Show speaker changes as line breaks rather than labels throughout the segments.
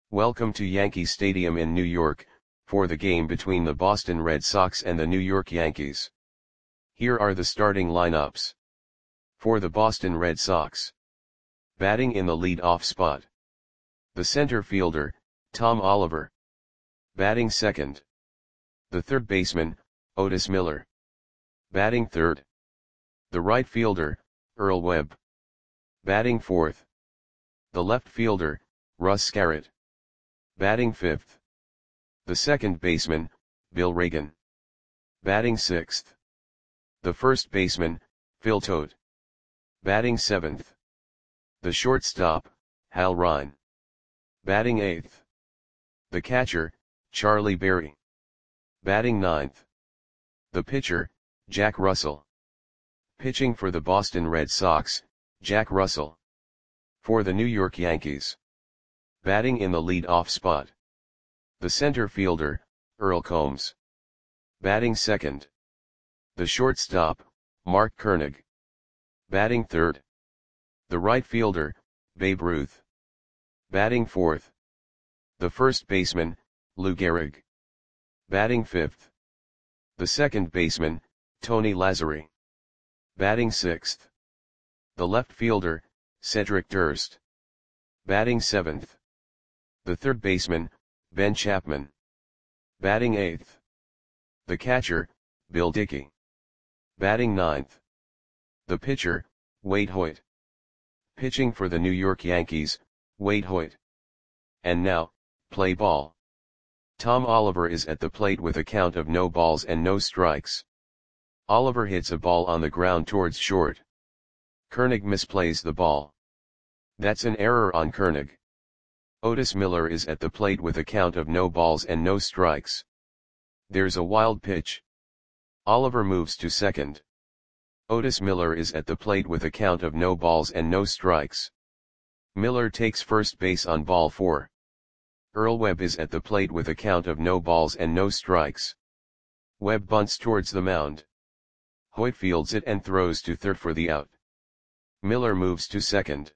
Welcome to Yankee Stadium in New York, for the game between the Boston Red Sox and the New York Yankees. Here are the starting lineups. For the Boston Red Sox. Batting in the lead-off spot. The center fielder, Tom Oliver. Batting second. The third baseman, Otis Miller. Batting third. The right fielder, Earl Webb. Batting fourth. The left fielder, Russ Scarrett. Batting fifth. The second baseman, Bill Reagan. Batting sixth. The first baseman, Phil Todt. Batting seventh. The shortstop, Hal Ryan. Batting eighth. The catcher, Charlie Berry. Batting ninth. The pitcher, Jack Russell. Pitching for the Boston Red Sox, Jack Russell. For the New York Yankees. Batting in the lead-off spot. The center fielder, Earl Combs. Batting second. The shortstop, Mark Koenig. Batting third. The right fielder, Babe Ruth. Batting fourth. The first baseman, Lou Gehrig. Batting fifth. The second baseman, Tony Lazzeri. Batting sixth. The left fielder, Cedric Durst. Batting seventh. The third baseman, Ben Chapman. Batting eighth. The catcher, Bill Dickey. Batting ninth. The pitcher, Wade Hoyt. Pitching for the New York Yankees, Wade Hoyt. And now, play ball. Tom Oliver is at the plate with a count of no balls and no strikes. Oliver hits a ball on the ground towards short. Koenig misplays the ball. That's an error on Koenig. Otis Miller is at the plate with a count of no balls and no strikes. There's a wild pitch. Oliver moves to second. Otis Miller is at the plate with a count of no balls and no strikes. Miller takes first base on ball 4. Earl Webb is at the plate with a count of no balls and no strikes. Webb bunts towards the mound. Hoyt fields it and throws to third for the out. Miller moves to second.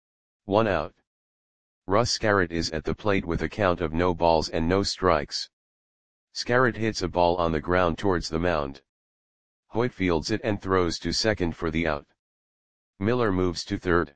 1 out. Russ Scarrett is at the plate with a count of no balls and no strikes. Scarrett hits a ball on the ground towards the mound. Hoyt fields it and throws to second for the out. Miller moves to third.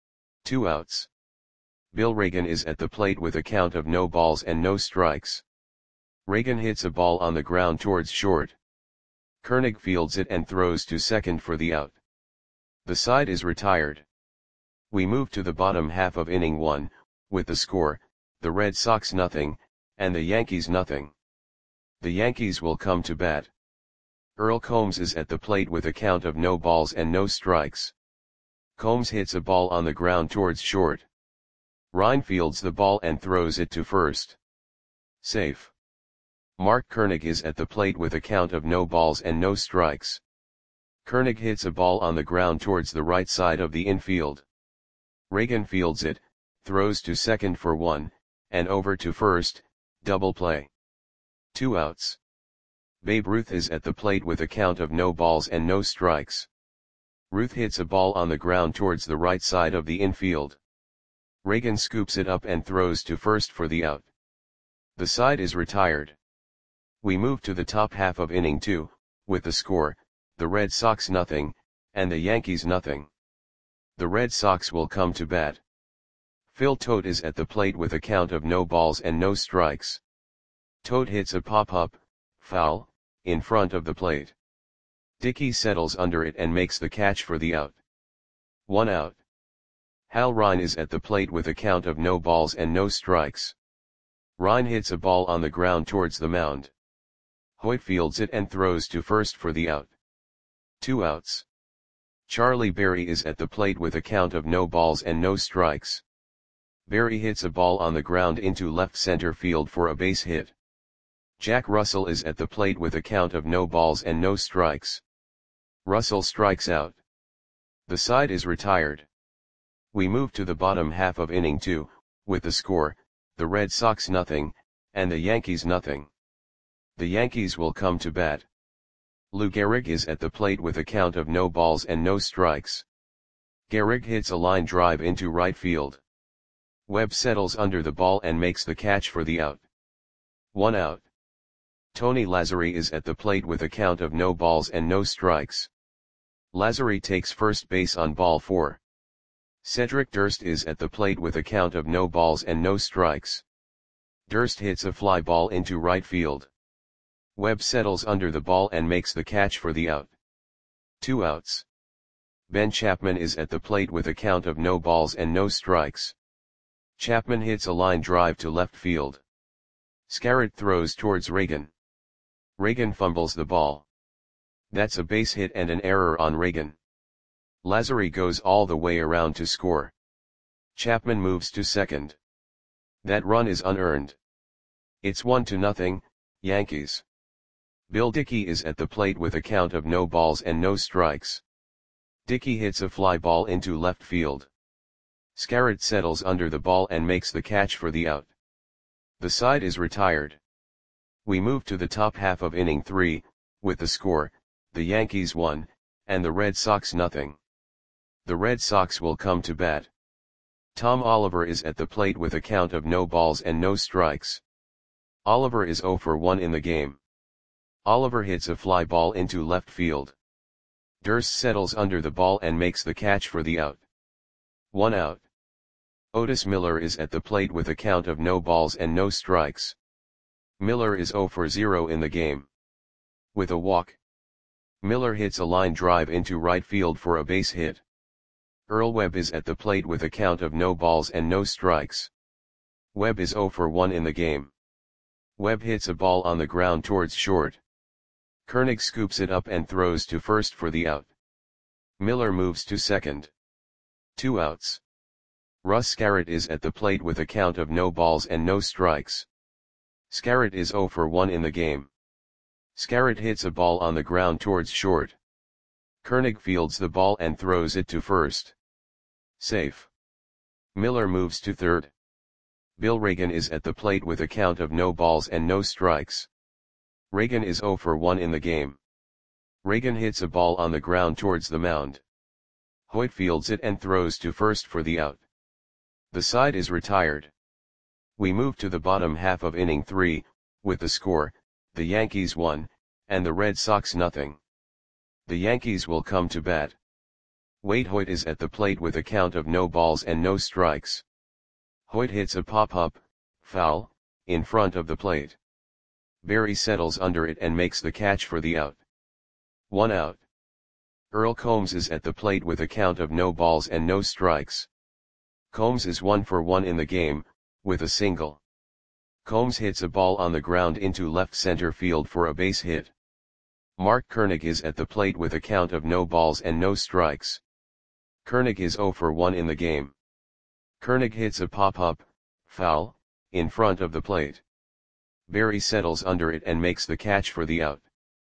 2 outs. Bill Reagan is at the plate with a count of no balls and no strikes. Reagan hits a ball on the ground towards short. Koenig fields it and throws to second for the out. The side is retired. We move to the bottom half of inning 1, with the score, the Red Sox 0, and the Yankees 0. The Yankees will come to bat. Earl Combs is at the plate with a count of no balls and no strikes. Combs hits a ball on the ground towards short. Ryan fields the ball and throws it to first. Safe. Mark Koenig is at the plate with a count of no balls and no strikes. Koenig hits a ball on the ground towards the right side of the infield. Reagan fields it, throws to second for 1, and over to first, double play. 2 outs. Babe Ruth is at the plate with a count of no balls and no strikes. Ruth hits a ball on the ground towards the right side of the infield. Reagan scoops it up and throws to first for the out. The side is retired. We move to the top half of inning 2, with the score, the Red Sox 0, and the Yankees 0. The Red Sox will come to bat. Phil Todt is at the plate with a count of no balls and no strikes. Todt hits a pop-up, foul, in front of the plate. Dickey settles under it and makes the catch for the out. 1 out. Hal Ryan is at the plate with a count of no balls and no strikes. Ryan hits a ball on the ground towards the mound. Hoyt fields it and throws to first for the out. 2 outs. Charlie Berry is at the plate with a count of no balls and no strikes. Berry hits a ball on the ground into left center field for a base hit. Jack Russell is at the plate with a count of no balls and no strikes. Russell strikes out. The side is retired. We move to the bottom half of inning 2, with the score, the Red Sox 0, and the Yankees 0. The Yankees will come to bat. Lou Gehrig is at the plate with a count of no balls and no strikes. Gehrig hits a line drive into right field. Webb settles under the ball and makes the catch for the out. 1 out. Tony Lazzari is at the plate with a count of no balls and no strikes. Lazzari takes first base on ball 4. Cedric Durst is at the plate with a count of no balls and no strikes. Durst hits a fly ball into right field. Webb settles under the ball and makes the catch for the out. 2 outs. Ben Chapman is at the plate with a count of no balls and no strikes. Chapman hits a line drive to left field. Scarrett throws towards Reagan. Reagan fumbles the ball. That's a base hit and an error on Reagan. Lazzari goes all the way around to score. Chapman moves to second. That run is unearned. It's 1-0, Yankees. Bill Dickey is at the plate with a count of no balls and no strikes. Dickey hits a fly ball into left field. Scarrett settles under the ball and makes the catch for the out. The side is retired. We move to the top half of inning 3, with the score, the Yankees 1, and the Red Sox 0. The Red Sox will come to bat. Tom Oliver is at the plate with a count of no balls and no strikes. Oliver is 0 for 1 in the game. Oliver hits a fly ball into left field. Durst settles under the ball and makes the catch for the out. 1 out. Otis Miller is at the plate with a count of no balls and no strikes. Miller is 0 for 0 in the game. With a walk, Miller hits a line drive into right field for a base hit. Earl Webb is at the plate with a count of no balls and no strikes. Webb is 0 for 1 in the game. Webb hits a ball on the ground towards short. Koenig scoops it up and throws to first for the out. Miller moves to second. 2 outs. Russ Scarrett is at the plate with a count of no balls and no strikes. Scarrett is 0 for 1 in the game. Scarrett hits a ball on the ground towards short. Koenig fields the ball and throws it to first. Safe. Miller moves to third. Bill Reagan is at the plate with a count of no balls and no strikes. Reagan is 0 for 1 in the game. Reagan hits a ball on the ground towards the mound. Hoyt fields it and throws to first for the out. The side is retired. We move to the bottom half of inning 3, with the score, the Yankees 1, and the Red Sox 0. The Yankees will come to bat. Wade Hoyt is at the plate with a count of no balls and no strikes. Hoyt hits a pop-up, foul, in front of the plate. Berry settles under it and makes the catch for the out. 1 out. Earl Combs is at the plate with a count of no balls and no strikes. Combs is 1 for 1 in the game, with a single. Combs hits a ball on the ground into left center field for a base hit. Mark Koenig is at the plate with a count of no balls and no strikes. Koenig is 0 for 1 in the game. Koenig hits a pop-up, foul, in front of the plate. Berry settles under it and makes the catch for the out.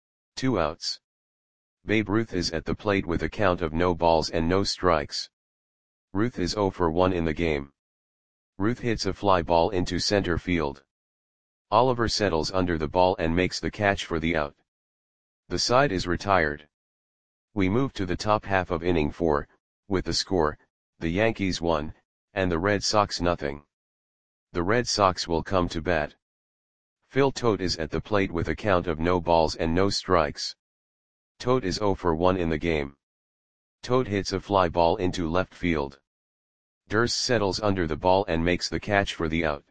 2 outs. Babe Ruth is at the plate with a count of no balls and no strikes. Ruth is 0 for 1 in the game. Ruth hits a fly ball into center field. Oliver settles under the ball and makes the catch for the out. The side is retired. We move to the top half of inning 4, with the score, the Yankees 1, and the Red Sox 0. The Red Sox will come to bat. Phil Tote is at the plate with a count of no balls and no strikes. Tote is 0 for 1 in the game. Tote hits a fly ball into left field. Durst settles under the ball and makes the catch for the out.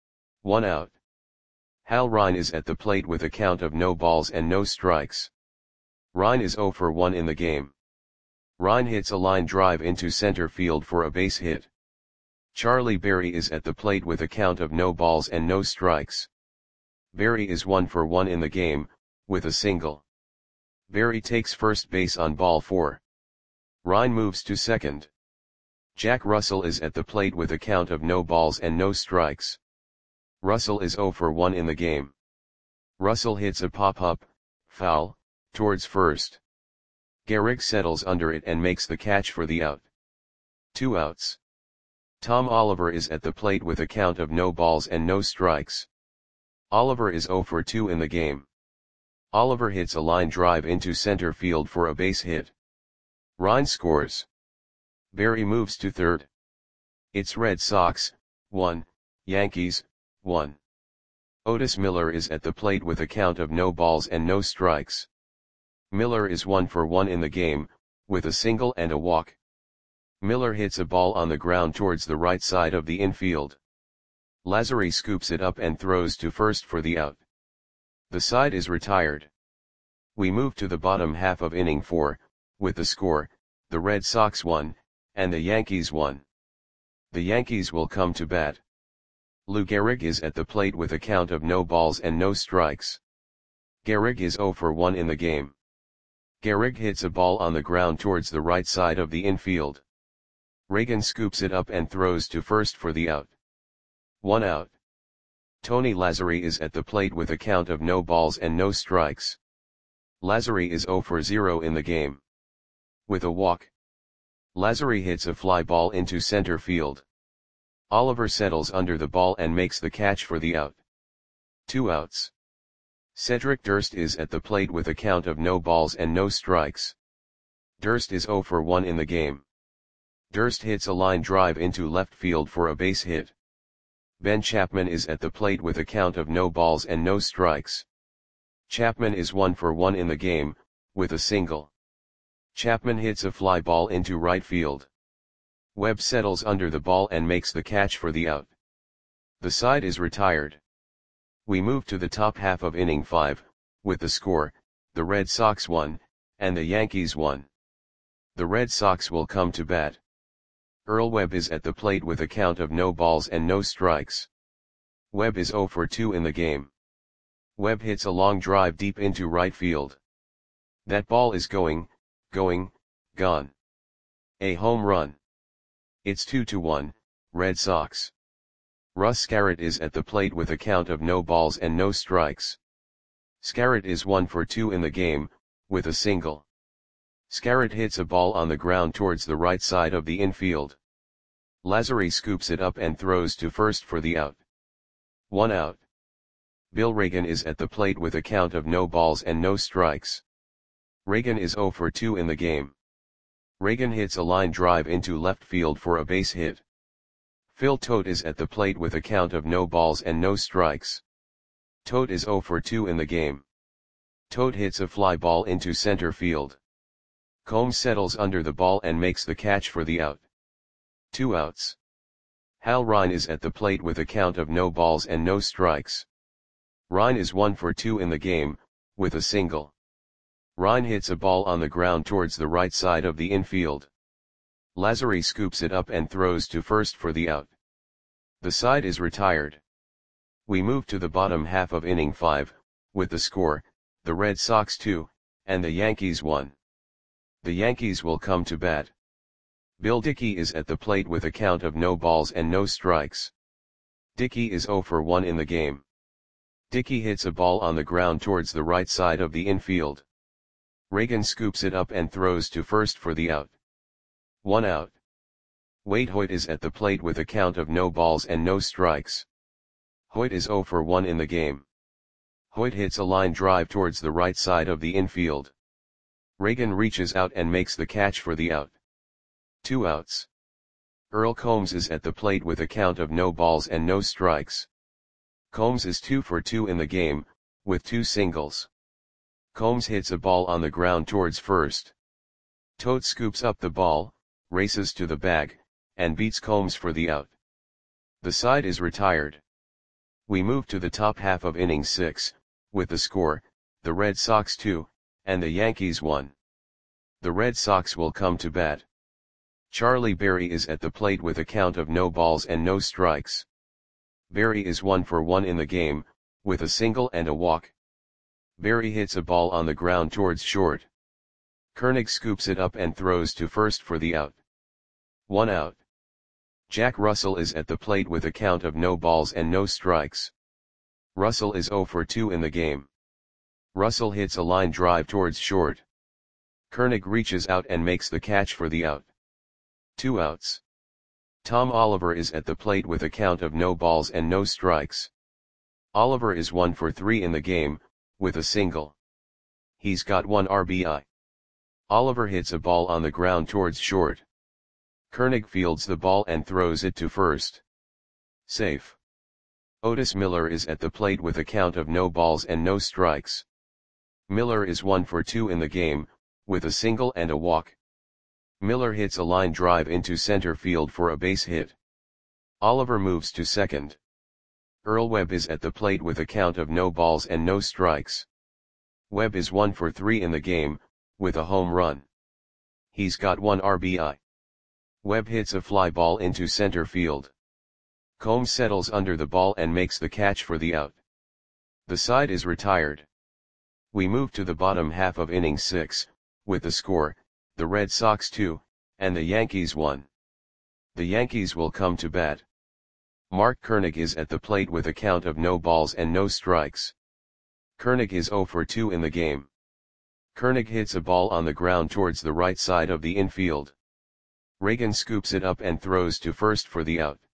1 out. Hal Rine is at the plate with a count of no balls and no strikes. Rine is 0 for 1 in the game. Rine hits a line drive into center field for a base hit. Charlie Berry is at the plate with a count of no balls and no strikes. Berry is 1 for 1 in the game, with a single. Berry takes first base on ball 4. Rine moves to second. Jack Russell is at the plate with a count of no balls and no strikes. Russell is 0 for 1 in the game. Russell hits a pop-up, foul, towards first. Gehrig settles under it and makes the catch for the out. 2 outs. Tom Oliver is at the plate with a count of no balls and no strikes. Oliver is 0 for 2 in the game. Oliver hits a line drive into center field for a base hit. Rine scores. Berry moves to third. It's Red Sox, 1, Yankees, 1. Otis Miller is at the plate with a count of no balls and no strikes. Miller is 1 for 1 in the game, with a single and a walk. Miller hits a ball on the ground towards the right side of the infield. Lazzeri scoops it up and throws to first for the out. The side is retired. We move to the bottom half of inning 4, with the score, the Red Sox 1, and the Yankees 1. The Yankees will come to bat. Lou Gehrig is at the plate with a count of no balls and no strikes. Gehrig is 0 for 1 in the game. Gehrig hits a ball on the ground towards the right side of the infield. Reagan scoops it up and throws to first for the out. 1 out. Tony Lazzeri is at the plate with a count of no balls and no strikes. Lazzeri is 0 for 0 in the game. With a walk, Lazzeri hits a fly ball into center field. Oliver settles under the ball and makes the catch for the out. 2 outs. Cedric Durst is at the plate with a count of no balls and no strikes. Durst is 0 for 1 in the game. Durst hits a line drive into left field for a base hit. Ben Chapman is at the plate with a count of no balls and no strikes. Chapman is 1 for 1 in the game, with a single. Chapman hits a fly ball into right field. Webb settles under the ball and makes the catch for the out. The side is retired. We move to the top half of inning 5, with the score, the Red Sox 1, and the Yankees 1. The Red Sox will come to bat. Earl Webb is at the plate with a count of no balls and no strikes. Webb is 0 for 2 in the game. Webb hits a long drive deep into right field. That ball is gone. A home run. It's 2-1, Red Sox. Russ Scarrett is at the plate with a count of no balls and no strikes. Scarrett is 1 for 2 in the game, with a single. Scarrett hits a ball on the ground towards the right side of the infield. Lazzeri scoops it up and throws to first for the out. 1 out. Bill Reagan is at the plate with a count of no balls and no strikes. Reagan is 0 for 2 in the game. Reagan hits a line drive into left field for a base hit. Phil Tote is at the plate with a count of no balls and no strikes. Tote is 0 for 2 in the game. Tote hits a fly ball into center field. Combs settles under the ball and makes the catch for the out. 2 outs. Hal Rine is at the plate with a count of no balls and no strikes. Rine is 1 for 2 in the game, with a single. Rine hits a ball on the ground towards the right side of the infield. Lazzeri scoops it up and throws to first for the out. The side is retired. We move to the bottom half of inning 5, with the score, the Red Sox 2, and the Yankees 1. The Yankees will come to bat. Bill Dickey is at the plate with a count of no balls and no strikes. Dickey is 0 for 1 in the game. Dickey hits a ball on the ground towards the right side of the infield. Reagan scoops it up and throws to first for the out. 1 out. Wade Hoyt is at the plate with a count of no balls and no strikes. Hoyt is 0 for 1 in the game. Hoyt hits a line drive towards the right side of the infield. Reagan reaches out and makes the catch for the out. 2 outs. Earl Combs is at the plate with a count of no balls and no strikes. Combs is 2 for 2 in the game, with 2 singles. Combs hits a ball on the ground towards first. Tote scoops up the ball, races to the bag, and beats Combs for the out. The side is retired. We move to the top half of inning 6, with the score, the Red Sox 2, and the Yankees 1. The Red Sox will come to bat. Charlie Berry is at the plate with a count of no balls and no strikes. Berry is 1 for 1 in the game, with a single and a walk. Berry hits a ball on the ground towards short. Koenig scoops it up and throws to first for the out. 1 out. Jack Russell is at the plate with a count of no balls and no strikes. Russell is 0 for 2 in the game. Russell hits a line drive towards short. Koenig reaches out and makes the catch for the out. 2 outs. Tom Oliver is at the plate with a count of no balls and no strikes. Oliver is 1 for 3 in the game, with a single. He's got 1 RBI. Oliver hits a ball on the ground towards short. Koenig fields the ball and throws it to first. Safe. Otis Miller is at the plate with a count of no balls and no strikes. Miller is 1 for 2 in the game, with a single and a walk. Miller hits a line drive into center field for a base hit. Oliver moves to second. Earl Webb is at the plate with a count of no balls and no strikes. Webb is 1 for 3 in the game, with a home run. He's got 1 RBI. Webb hits a fly ball into center field. Combs settles under the ball and makes the catch for the out. The side is retired. We move to the bottom half of inning 6, with the score, the Red Sox 2, and the Yankees 1. The Yankees will come to bat. Mark Koenig is at the plate with a count of no balls and no strikes. Koenig is 0 for 2 in the game. Koenig hits a ball on the ground towards the right side of the infield. Reagan scoops it up and throws to first for the out.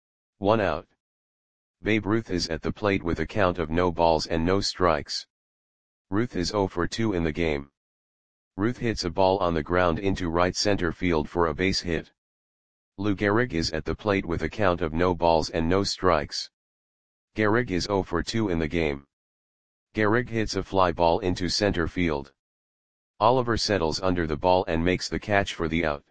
1 out. Babe Ruth is at the plate with a count of no balls and no strikes. Ruth is 0 for 2 in the game. Ruth hits a ball on the ground into right center field for a base hit. Lou Gehrig is at the plate with a count of no balls and no strikes. Gehrig is 0 for 2 in the game. Gehrig hits a fly ball into center field. Oliver settles under the ball and makes the catch for the out.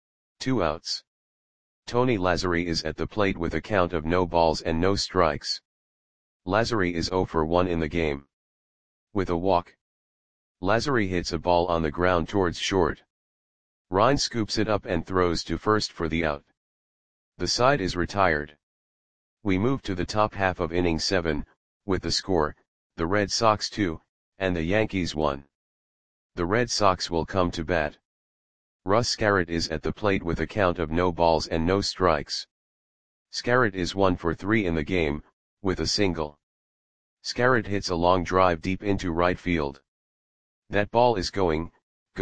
2 outs. Tony Lazzeri is at the plate with a count of no balls and no strikes. Lazzeri is 0 for 1 in the game. With a walk. Lazzeri hits a ball on the ground towards short. Ryan scoops it up and throws to first for the out. The side is retired. We move to the top half of inning 7, with the score, the Red Sox 2, and the Yankees 1. The Red Sox will come to bat. Russ Scarrett is at the plate with a count of no balls and no strikes. Scarrett is 1 for 3 in the game, with a single. Scarrett hits a long drive deep into right field. That ball is gone.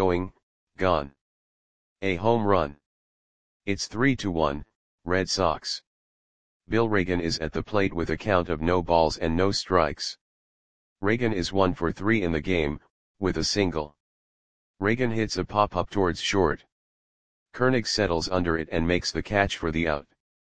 A home run. It's 3-1, Red Sox. Bill Reagan is at the plate with a count of no balls and no strikes. Reagan is 1 for 3 in the game, with a single. Reagan hits a pop-up towards short. Koenig settles under it and makes the catch for the out.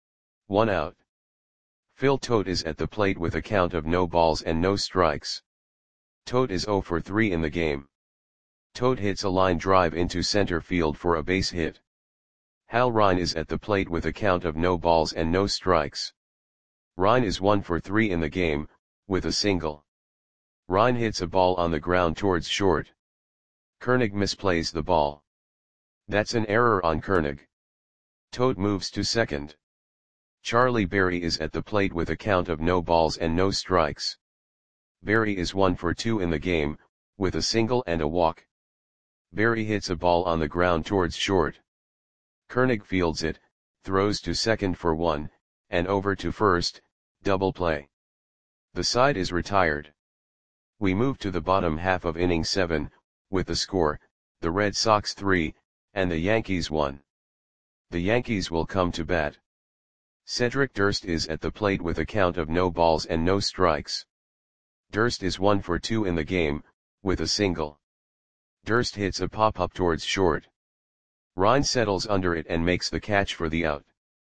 1 out. Phil Tote is at the plate with a count of no balls and no strikes. Tote is 0 for 3 in the game. Tote hits a line drive into center field for a base hit. Hal Rine is at the plate with a count of no balls and no strikes. Rine is 1 for 3 in the game, with a single. Rine hits a ball on the ground towards short. Koenig misplays the ball. That's an error on Koenig. Tote moves to second. Charlie Berry is at the plate with a count of no balls and no strikes. Berry is 1 for 2 in the game, with a single and a walk. Berry hits a ball on the ground towards short. Koenig fields it, throws to second for 1, and over to first, double play. The side is retired. We move to the bottom half of inning 7, with the score, the Red Sox 3, and the Yankees 1. The Yankees will come to bat. Cedric Durst is at the plate with a count of no balls and no strikes. Durst is 1 for 2 in the game, with a single. Durst hits a pop-up towards short. Rine settles under it and makes the catch for the out.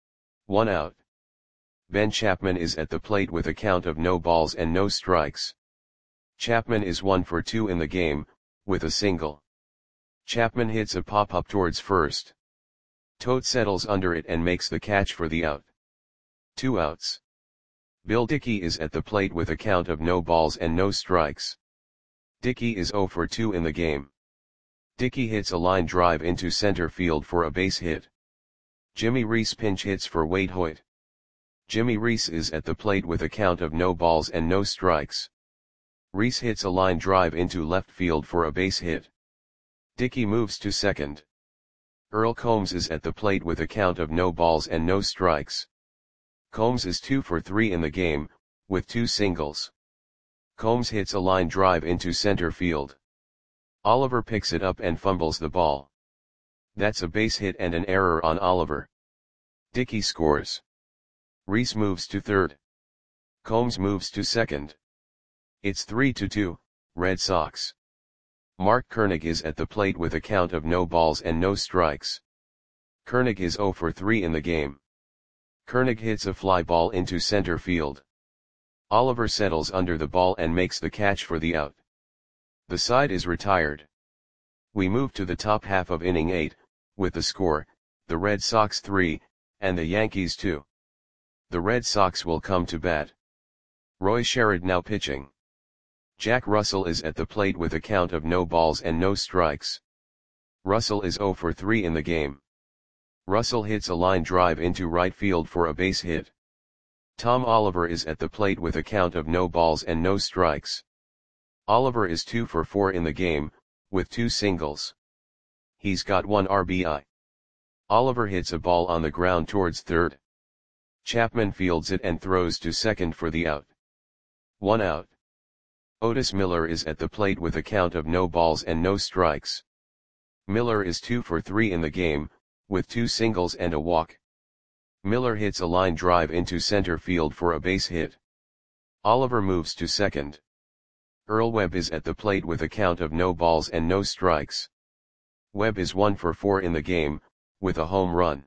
1 out. Ben Chapman is at the plate with a count of no balls and no strikes. Chapman is 1 for 2 in the game, with a single. Chapman hits a pop-up towards first. Tote settles under it and makes the catch for the out. 2 outs. Bill Dickey is at the plate with a count of no balls and no strikes. Dickey is 0 for 2 in the game. Dickey hits a line drive into center field for a base hit. Jimmy Reese pinch hits for Wade Hoyt. Jimmy Reese is at the plate with a count of no balls and no strikes. Reese hits a line drive into left field for a base hit. Dickey moves to second. Earl Combs is at the plate with a count of no balls and no strikes. Combs is 2 for 3 in the game, with 2 singles. Combs hits a line drive into center field. Oliver picks it up and fumbles the ball. That's a base hit and an error on Oliver. Dickey scores. Reese moves to third. Combs moves to second. It's 3-2, Red Sox. Mark Koenig is at the plate with a count of no balls and no strikes. Koenig is 0 for 3 in the game. Koenig hits a fly ball into center field. Oliver settles under the ball and makes the catch for the out. The side is retired. We move to the top half of inning 8, with the score, the Red Sox 3, and the Yankees 2. The Red Sox will come to bat. Roy Sherrod now pitching. Jack Russell is at the plate with a count of no balls and no strikes. Russell is 0 for 3 in the game. Russell hits a line drive into right field for a base hit. Tom Oliver is at the plate with a count of no balls and no strikes. Oliver is 2 for 4 in the game, with 2 singles. He's got 1 RBI. Oliver hits a ball on the ground towards third. Chapman fields it and throws to second for the out. 1 out. Otis Miller is at the plate with a count of no balls and no strikes. Miller is 2 for 3 in the game, with 2 singles and a walk. Miller hits a line drive into center field for a base hit. Oliver moves to second. Earl Webb is at the plate with a count of no balls and no strikes. Webb is 1 for 4 in the game, with a home run.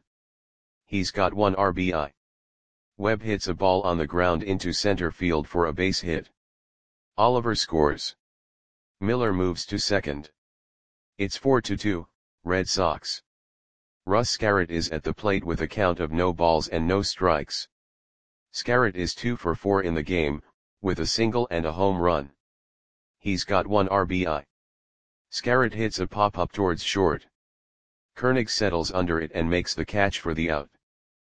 He's got 1 RBI. Webb hits a ball on the ground into center field for a base hit. Oliver scores. Miller moves to second. It's 4-2, Red Sox. Russ Scarrett is at the plate with a count of no balls and no strikes. Scarrett is 2 for 4 in the game, with a single and a home run. He's got 1 RBI. Scarrett hits a pop-up towards short. Koenig settles under it and makes the catch for the out.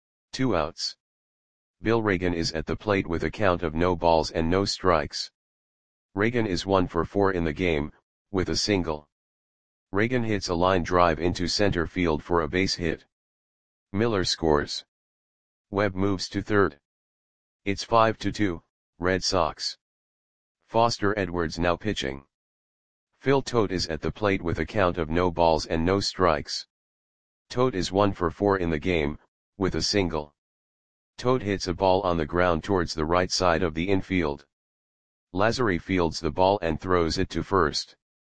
2 outs. Bill Reagan is at the plate with a count of no balls and no strikes. Reagan is 1 for 4 in the game, with a single. Reagan hits a line drive into center field for a base hit. Miller scores. Webb moves to third. It's 5-2, Red Sox. Foster Edwards now pitching. Phil Tote is at the plate with a count of no balls and no strikes. Tote is 1 for 4 in the game, with a single. Tote hits a ball on the ground towards the right side of the infield. Lazary fields the ball and throws it to first.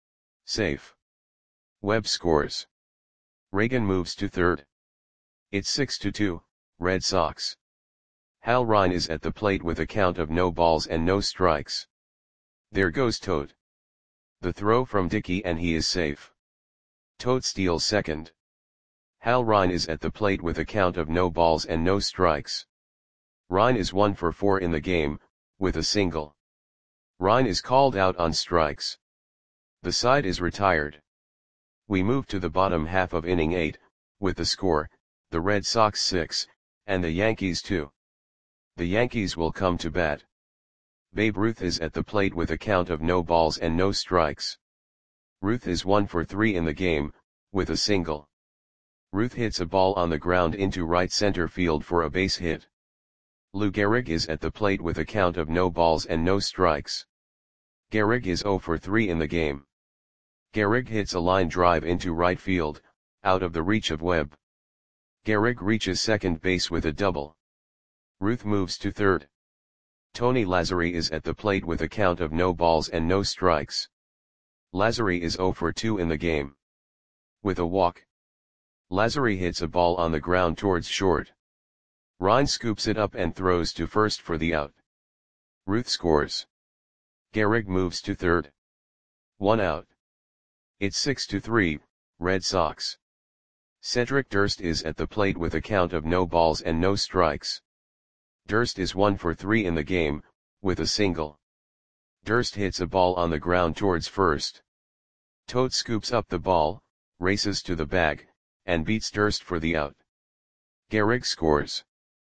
Safe. Webb scores. Reagan moves to third. It's 6-2, Red Sox. Hal Ryan is at the plate with a count of no balls and no strikes. There goes Tote. The throw from Dickey and he is safe. Tote steals second. Hal Ryan is at the plate with a count of no balls and no strikes. Ryan is 1 for 4 in the game, with a single. Ryan is called out on strikes. The side is retired. We move to the bottom half of inning 8, with the score, the Red Sox 6, and the Yankees 2. The Yankees will come to bat. Babe Ruth is at the plate with a count of no balls and no strikes. Ruth is 1 for 3 in the game, with a single. Ruth hits a ball on the ground into right center field for a base hit. Lou Gehrig is at the plate with a count of no balls and no strikes. Gehrig is 0 for 3 in the game. Gehrig hits a line drive into right field, out of the reach of Webb. Gehrig reaches second base with a double. Ruth moves to third. Tony Lazzari is at the plate with a count of no balls and no strikes. Lazzari is 0 for 2 in the game. With a walk. Lazzari hits a ball on the ground towards short. Ryan scoops it up and throws to first for the out. Ruth scores. Gehrig moves to third. 1 out. It's 6-3, Red Sox. Cedric Durst is at the plate with a count of no balls and no strikes. Durst is 1 for 3 in the game, with a single. Durst hits a ball on the ground towards first. Tote scoops up the ball, races to the bag, and beats Durst for the out. Gehrig scores.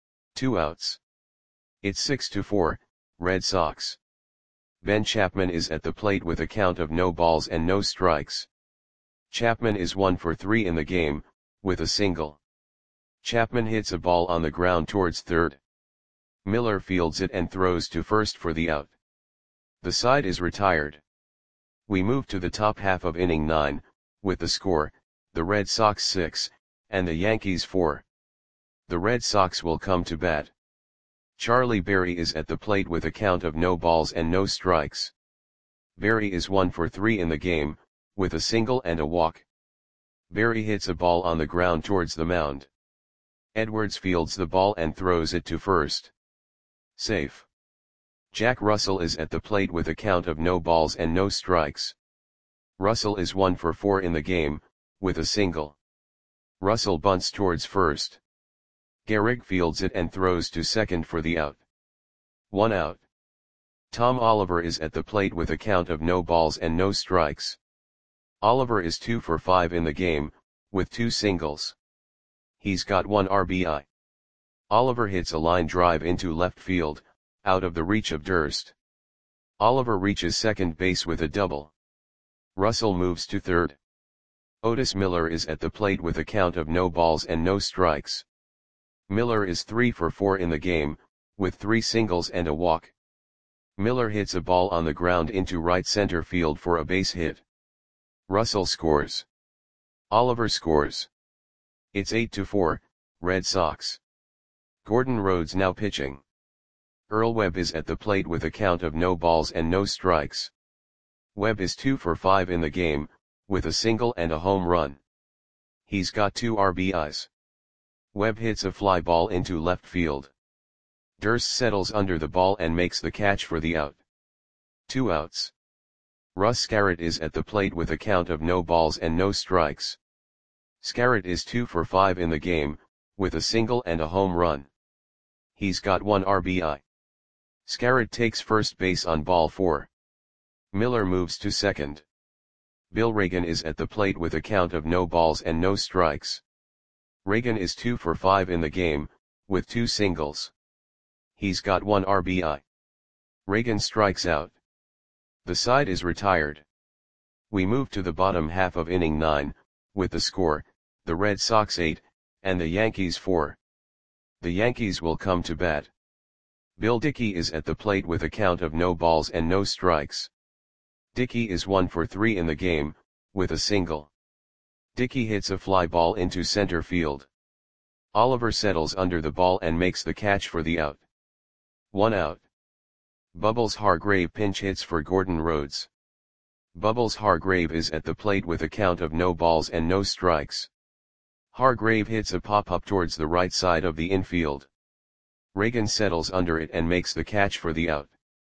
2 outs. It's 6-4, Red Sox. Ben Chapman is at the plate with a count of no balls and no strikes. Chapman is 1 for 3 in the game, with a single. Chapman hits a ball on the ground towards third. Miller fields it and throws to first for the out. The side is retired. We move to the top half of inning 9, with the score, the Red Sox 6, and the Yankees 4. The Red Sox will come to bat. Charlie Berry is at the plate with a count of no balls and no strikes. Berry is 1 for 3 in the game, with a single and a walk. Berry hits a ball on the ground towards the mound. Edwards fields the ball and throws it to first. Safe. Jack Russell is at the plate with a count of no balls and no strikes. Russell is 1 for 4 in the game, with a single. Russell bunts towards first. Gehrig fields it and throws to second for the out. 1 out. Tom Oliver is at the plate with a count of no balls and no strikes. Oliver is 2 for 5 in the game, with 2 singles. He's got 1 RBI. Oliver hits a line drive into left field, out of the reach of Durst. Oliver reaches second base with a double. Russell moves to third. Otis Miller is at the plate with a count of no balls and no strikes. Miller is 3 for 4 in the game, with 3 singles and a walk. Miller hits a ball on the ground into right center field for a base hit. Russell scores. Oliver scores. It's 8-4, Red Sox. Gordon Rhodes now pitching. Earl Webb is at the plate with a count of no balls and no strikes. Webb is 2 for 5 in the game, with a single and a home run. He's got 2 RBIs. Webb hits a fly ball into left field. Durst settles under the ball and makes the catch for the out. 2 outs. Russ Scarrett is at the plate with a count of no balls and no strikes. Scarrett is 2 for 5 in the game, with a single and a home run. He's got 1 RBI. Scarrett takes first base on ball 4. Miller moves to second. Bill Reagan is at the plate with a count of no balls and no strikes. Reagan is 2 for 5 in the game, with 2 singles. He's got 1 RBI. Reagan strikes out. The side is retired. We move to the bottom half of inning 9, with the score, the Red Sox 8, and the Yankees 4. The Yankees will come to bat. Bill Dickey is at the plate with a count of no balls and no strikes. Dickey is 1 for 3 in the game, with a single. Dickey hits a fly ball into center field. Oliver settles under the ball and makes the catch for the out. 1 out. Bubbles Hargrave pinch hits for Gordon Rhodes. Bubbles Hargrave is at the plate with a count of no balls and no strikes. Hargrave hits a pop-up towards the right side of the infield. Reagan settles under it and makes the catch for the out.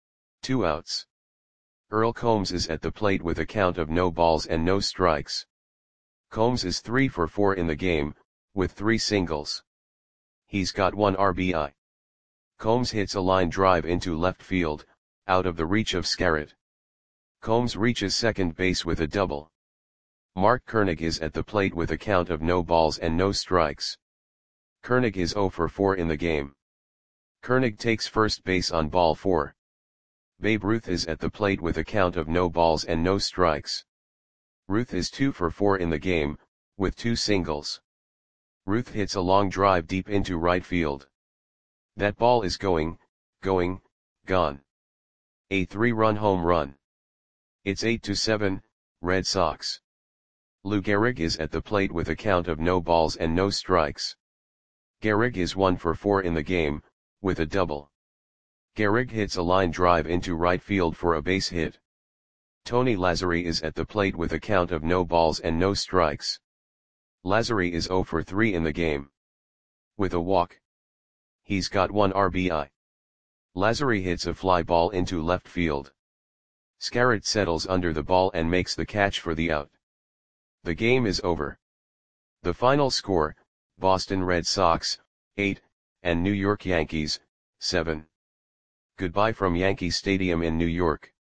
2 outs. Earl Combs is at the plate with a count of no balls and no strikes. Combs is 3 for 4 in the game, with 3 singles. He's got 1 RBI. Combs hits a line drive into left field, out of the reach of Scarrett. Combs reaches second base with a double. Mark Koenig is at the plate with a count of no balls and no strikes. Koenig is 0 for 4 in the game. Koenig takes first base on ball 4. Babe Ruth is at the plate with a count of no balls and no strikes. Ruth is 2 for 4 in the game, with 2 singles. Ruth hits a long drive deep into right field. That ball is gone. A 3-run home run. It's 8-7, Red Sox. Lou Gehrig is at the plate with a count of no balls and no strikes. Gehrig is 1 for 4 in the game, with a double. Gehrig hits a line drive into right field for a base hit. Tony Lazzeri is at the plate with a count of no balls and no strikes. Lazzeri is 0 for 3 in the game. With a walk. He's got 1 RBI. Lazzeri hits a fly ball into left field. Scarrett settles under the ball and makes the catch for the out. The game is over. The final score, Boston Red Sox, 8, and New York Yankees, 7. Goodbye from Yankee Stadium in New York.